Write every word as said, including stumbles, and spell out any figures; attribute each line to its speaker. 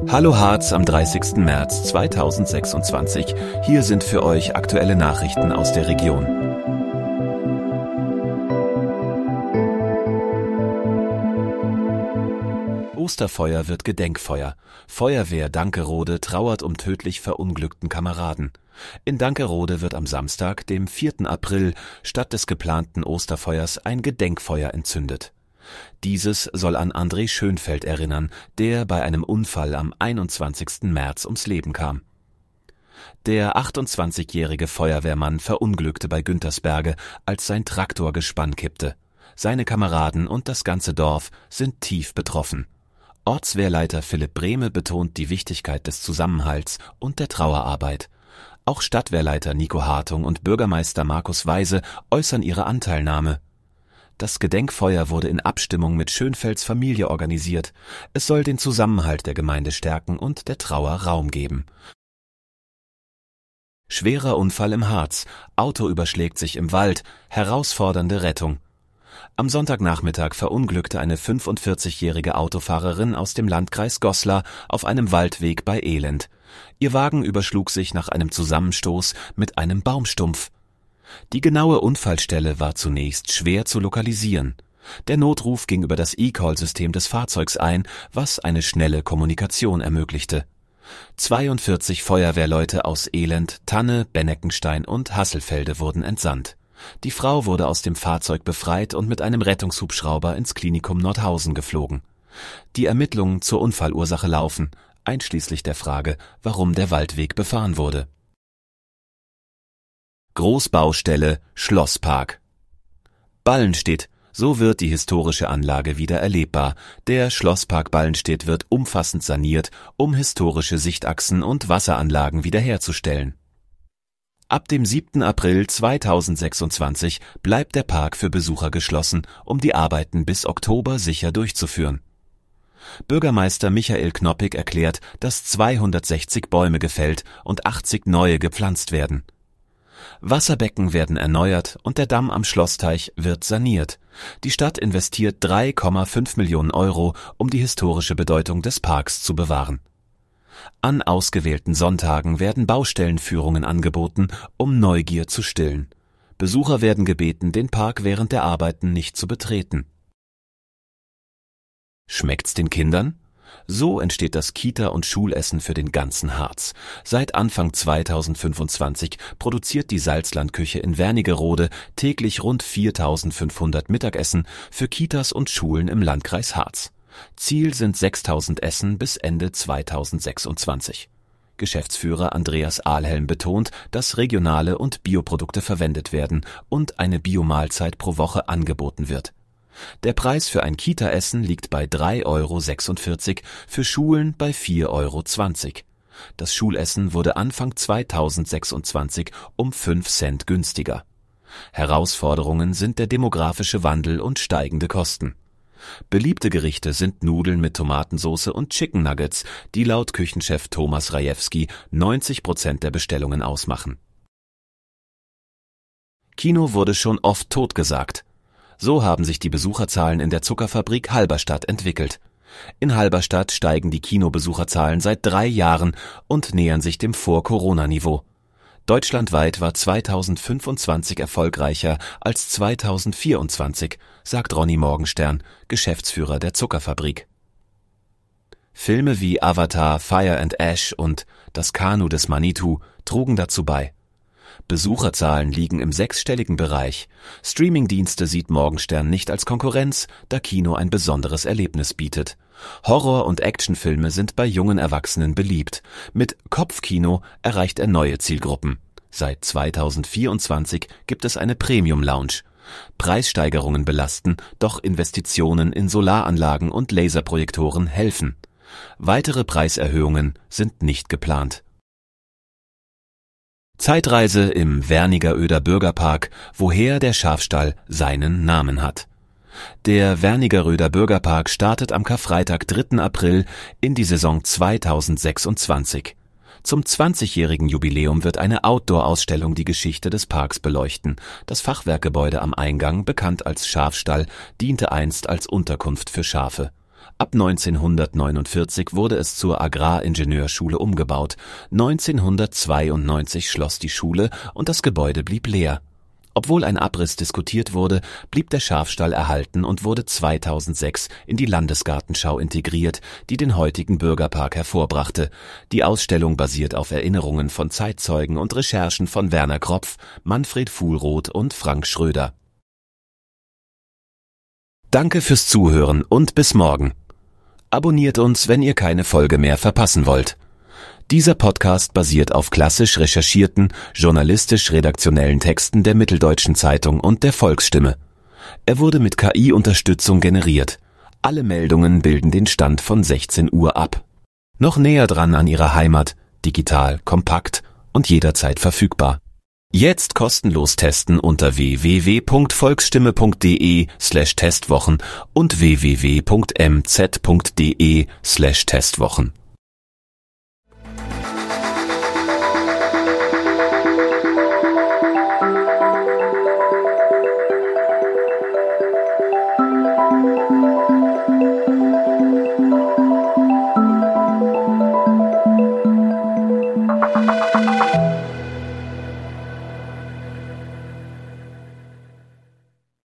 Speaker 1: Hallo Harz am dreißigsten März zweitausendsechsundzwanzig. Hier sind für euch aktuelle Nachrichten aus der Region. Osterfeuer wird Gedenkfeuer. Feuerwehr Dankerode trauert um tödlich verunglückten Kameraden. In Dankerode wird am Samstag, dem vierten April, statt des geplanten Osterfeuers ein Gedenkfeuer entzündet. Dieses soll an André Schönfeld erinnern, der bei einem Unfall am einundzwanzigsten März ums Leben kam. Der achtundzwanzigjährige Feuerwehrmann verunglückte bei Güntersberge, als sein Traktorgespann kippte. Seine Kameraden und das ganze Dorf sind tief betroffen. Ortswehrleiter Philipp Brehme betont die Wichtigkeit des Zusammenhalts und der Trauerarbeit. Auch Stadtwehrleiter Nico Hartung und Bürgermeister Markus Weise äußern ihre Anteilnahme. Das Gedenkfeuer wurde in Abstimmung mit Schönfelds Familie organisiert. Es soll den Zusammenhalt der Gemeinde stärken und der Trauer Raum geben. Schwerer Unfall im Harz. Auto überschlägt sich im Wald. Herausfordernde Rettung. Am Sonntagnachmittag verunglückte eine fünfundvierzigjährige Autofahrerin aus dem Landkreis Goslar auf einem Waldweg bei Elend. Ihr Wagen überschlug sich nach einem Zusammenstoß mit einem Baumstumpf. Die genaue Unfallstelle war zunächst schwer zu lokalisieren. Der Notruf ging über das E-Call-System des Fahrzeugs ein, was eine schnelle Kommunikation ermöglichte. zweiundvierzig Feuerwehrleute aus Elend, Tanne, Benneckenstein und Hasselfelde wurden entsandt. Die Frau wurde aus dem Fahrzeug befreit und mit einem Rettungshubschrauber ins Klinikum Nordhausen geflogen. Die Ermittlungen zur Unfallursache laufen, einschließlich der Frage, warum der Waldweg befahren wurde. Großbaustelle Schlosspark. Ballenstedt. So wird die historische Anlage wieder erlebbar. Der Schlosspark Ballenstedt wird umfassend saniert, um historische Sichtachsen und Wasseranlagen wiederherzustellen. Ab dem siebten April zweitausendsechsundzwanzig bleibt der Park für Besucher geschlossen, um die Arbeiten bis Oktober sicher durchzuführen. Bürgermeister Michael Knoppig erklärt, dass zweihundertsechzig Bäume gefällt und achtzig neue gepflanzt werden. Wasserbecken werden erneuert und der Damm am Schlossteich wird saniert. Die Stadt investiert drei Komma fünf Millionen Euro, um die historische Bedeutung des Parks zu bewahren. An ausgewählten Sonntagen werden Baustellenführungen angeboten, um Neugier zu stillen. Besucher werden gebeten, den Park während der Arbeiten nicht zu betreten. Schmeckt's den Kindern? So entsteht das Kita- und Schulessen für den ganzen Harz. Seit Anfang zweitausendfünfundzwanzig produziert die Salzlandküche in Wernigerode täglich rund viertausendfünfhundert Mittagessen für Kitas und Schulen im Landkreis Harz. Ziel sind sechstausend Essen bis Ende zweitausendsechsundzwanzig. Geschäftsführer Andreas Ahlhelm betont, dass regionale und Bioprodukte verwendet werden und eine Biomahlzeit pro Woche angeboten wird. Der Preis für ein Kita-Essen liegt bei drei Euro sechsundvierzig, für Schulen bei vier Euro zwanzig. Das Schulessen wurde Anfang zweitausendsechsundzwanzig um fünf Cent günstiger. Herausforderungen sind der demografische Wandel und steigende Kosten. Beliebte Gerichte sind Nudeln mit Tomatensauce und Chicken Nuggets, die laut Küchenchef Thomas Rajewski neunzig Prozent der Bestellungen ausmachen. Kino wurde schon oft totgesagt. So haben sich die Besucherzahlen in der Zuckerfabrik Halberstadt entwickelt. In Halberstadt steigen die Kinobesucherzahlen seit drei Jahren und nähern sich dem Vor-Corona-Niveau. Deutschlandweit war zweitausendfünfundzwanzig erfolgreicher als zweitausendvierundzwanzig, sagt Ronny Morgenstern, Geschäftsführer der Zuckerfabrik. Filme wie Avatar, Fire and Ash und Das Kanu des Manitou trugen dazu bei. Besucherzahlen liegen im sechsstelligen Bereich. Streamingdienste sieht Morgenstern nicht als Konkurrenz, da Kino ein besonderes Erlebnis bietet. Horror- und Actionfilme sind bei jungen Erwachsenen beliebt. Mit Kopfkino erreicht er neue Zielgruppen. Seit zweitausendvierundzwanzig gibt es eine Premium-Lounge. Preissteigerungen belasten, doch Investitionen in Solaranlagen und Laserprojektoren helfen. Weitere Preiserhöhungen sind nicht geplant. Zeitreise im Wernigeröder Bürgerpark, woher der Schafstall seinen Namen hat. Der Wernigeröder Bürgerpark startet am Karfreitag, dritten April, in die Saison zweitausendsechsundzwanzig. Zum zwanzigjährigen Jubiläum wird eine Outdoor-Ausstellung die Geschichte des Parks beleuchten. Das Fachwerkgebäude am Eingang, bekannt als Schafstall, diente einst als Unterkunft für Schafe. Ab neunzehnhundertneunundvierzig wurde es zur Agraringenieurschule umgebaut. neunzehnhundertzweiundneunzig schloss die Schule und das Gebäude blieb leer. Obwohl ein Abriss diskutiert wurde, blieb der Schafstall erhalten und wurde zweitausendsechs in die Landesgartenschau integriert, die den heutigen Bürgerpark hervorbrachte. Die Ausstellung basiert auf Erinnerungen von Zeitzeugen und Recherchen von Werner Kropf, Manfred Fuhlroth und Frank Schröder. Danke fürs Zuhören und bis morgen. Abonniert uns, wenn ihr keine Folge mehr verpassen wollt. Dieser Podcast basiert auf klassisch recherchierten, journalistisch-redaktionellen Texten der Mitteldeutschen Zeitung und der Volksstimme. Er wurde mit K I-Unterstützung generiert. Alle Meldungen bilden den Stand von sechzehn Uhr ab. Noch näher dran an Ihrer Heimat, digital, kompakt und jederzeit verfügbar. Jetzt kostenlos testen unter w w w punkt volksstimme punkt de slash testwochen und w w w punkt m z punkt de slash testwochen.